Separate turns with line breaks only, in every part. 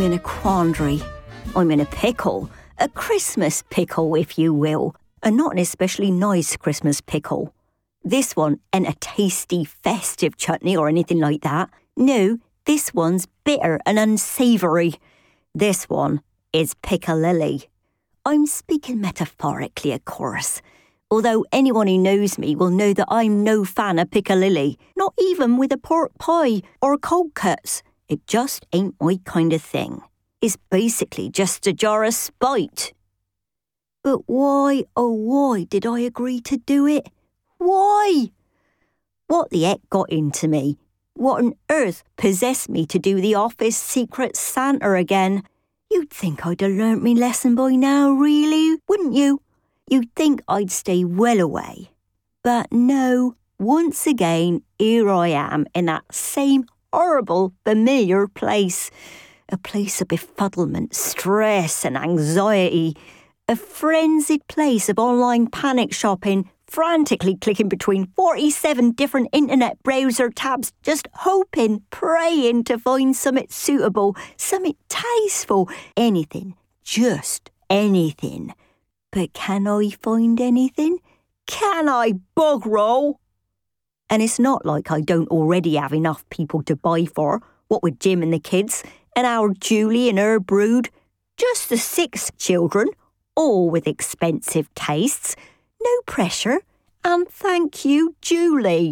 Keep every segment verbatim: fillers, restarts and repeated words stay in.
in a quandary. I'm in a pickle. A Christmas pickle, if you will. And not an especially nice Christmas pickle. This one ain't a tasty, festive chutney or anything like that. No, this one's bitter and unsavoury. This one is piccalilli. I'm speaking metaphorically, of course. Although anyone who knows me will know that I'm no fan of piccalilli. Not even with a pork pie or cold cuts. It just ain't my kind of thing. It's basically just a jar of spite. But why, oh why did I agree to do it? Why? What the heck got into me? What on earth possessed me to do the office Secret Santa again? You'd think I'd have learnt me lesson by now, really, wouldn't you? You'd think I'd stay well away. But no, once again, here I am in that same horrible, familiar place. A place of befuddlement, stress and anxiety. A frenzied place of online panic shopping, frantically clicking between forty-seven different internet browser tabs, just hoping, praying to find something suitable, something tasteful, anything, just anything. But can I find anything? Can I bug roll? And it's not like I don't already have enough people to buy for, what with Jim and the kids, and our Julie and her brood, just the six children, all with expensive tastes. No pressure, and thank you, Julie.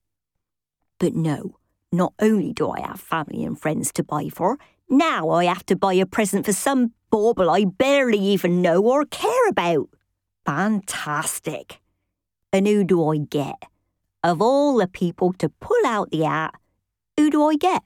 But no, not only do I have family and friends to buy for, now I have to buy a present for some bauble I barely even know or care about. Fantastic. And who do I get? Of all the people to pull out the hat, who do I get?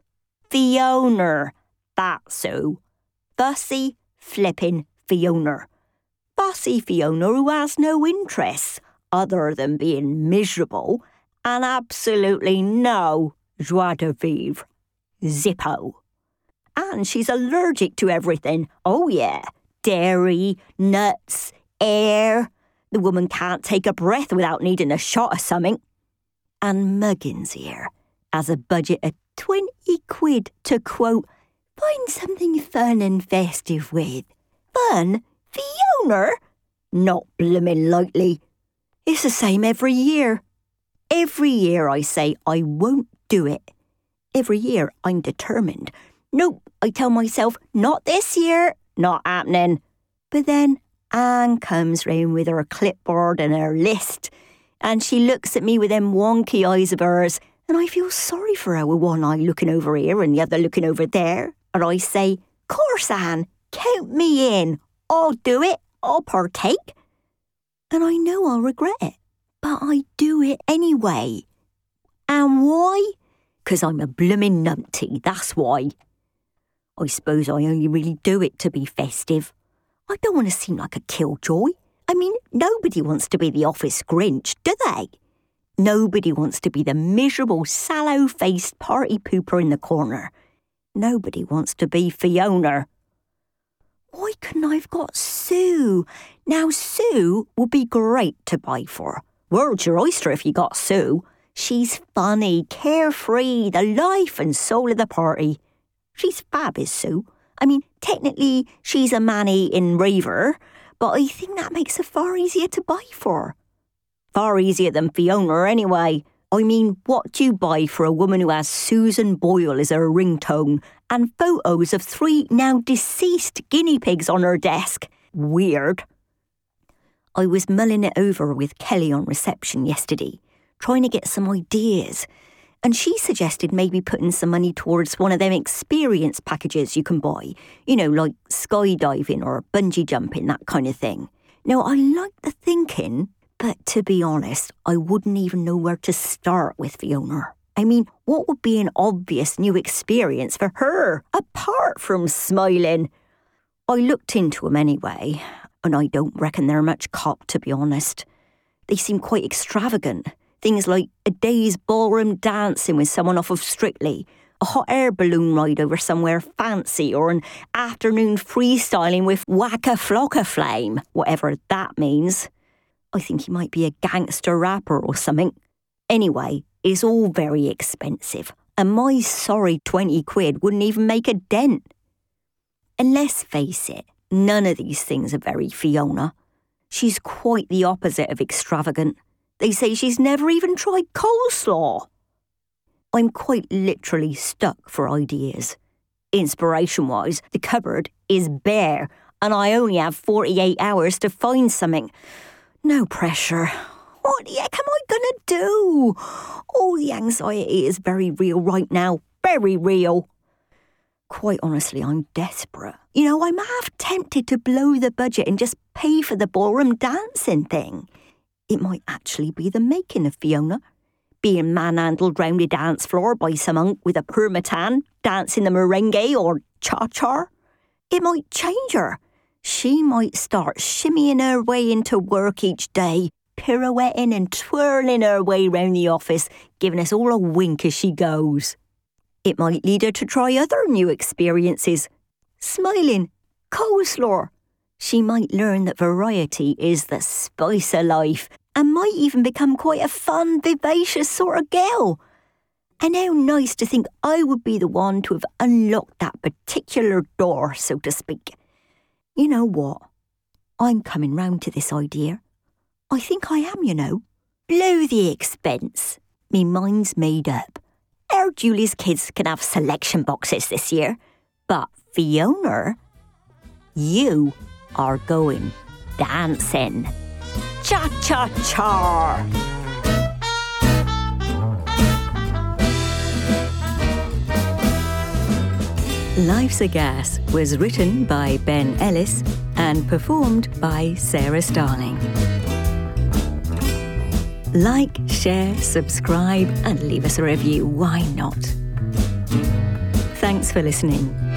Fiona. That's who. Fussy, flippin' Fiona. Fussy Fiona who has no interests other than being miserable and absolutely no joie de vivre. Zippo. And she's allergic to everything. Oh yeah. Dairy, nuts, air. The woman can't take a breath without needing a shot of something. And Muggins here has a budget of twenty quid to, quote, find something fun and festive with. Fun? Fiona? Not bloomin' likely. It's the same every year. Every year I say I won't do it. Every year I'm determined. Nope, I tell myself, not this year, not happening. But then Anne comes round with her clipboard and her list, and she looks at me with them wonky eyes of hers, and I feel sorry for her with one eye looking over here and the other looking over there. And I say, course, Anne, count me in. I'll do it. I'll partake. And I know I'll regret it, but I do it anyway. And why? 'Cause I'm a bloomin' numpty, that's why. I suppose I only really do it to be festive. I don't want to seem like a killjoy. I mean, nobody wants to be the office Grinch, do they? Nobody wants to be the miserable, sallow-faced party pooper in the corner. Nobody wants to be Fiona. Why couldn't I have got Sue? Now, Sue would be great to buy for. World's your oyster if you got Sue. She's funny, carefree, the life and soul of the party. She's fab, is Sue. I mean, technically, she's a manny in raver, but I think that makes her far easier to buy for. Far easier than Fiona, anyway. I mean, what do you buy for a woman who has Susan Boyle as her ringtone and photos of three now deceased guinea pigs on her desk? Weird. I was mulling it over with Kelly on reception yesterday, trying to get some ideas, and she suggested maybe putting some money towards one of them experience packages you can buy, you know, like skydiving or bungee jumping, that kind of thing. Now, I like the thinking, but to be honest, I wouldn't even know where to start with Fiona. I mean, what would be an obvious new experience for her, apart from smiling? I looked into them anyway, and I don't reckon they're much cop, to be honest. They seem quite extravagant. Things like a day's ballroom dancing with someone off of Strictly, a hot air balloon ride over somewhere fancy, or an afternoon freestyling with Waka Flocka Flame, whatever that means. I think he might be a gangster rapper or something. Anyway, it's all very expensive, and my sorry twenty quid wouldn't even make a dent. And let's face it, none of these things are very Fiona. She's quite the opposite of extravagant. They say she's never even tried coleslaw. I'm quite literally stuck for ideas. Inspiration-wise, the cupboard is bare and I only have forty-eight hours to find something. No pressure. What the heck am I gonna do? Oh, the anxiety is very real right now. Very real. Quite honestly, I'm desperate. You know, I'm half tempted to blow the budget and just pay for the ballroom dancing thing. It might actually be the making of Fiona. Being manhandled round a dance floor by some unk with a permatan, dancing the merengue or cha-cha. It might change her. She might start shimmying her way into work each day, pirouetting and twirling her way round the office, giving us all a wink as she goes. It might lead her to try other new experiences. Smiling, coleslaw. She might learn that variety is the spice of life and might even become quite a fun, vivacious sort of girl. And how nice to think I would be the one to have unlocked that particular door, so to speak. You know what? I'm coming round to this idea. I think I am, you know. Blow the expense. Me mind's made up. Our Julie's kids can have selection boxes this year. But Fiona, you are going dancing. Cha-cha-cha!
Life's a Gas was written by Ben Ellis and performed by Sarah Starling. Like, share, subscribe and leave us a review. Why not? Thanks for listening.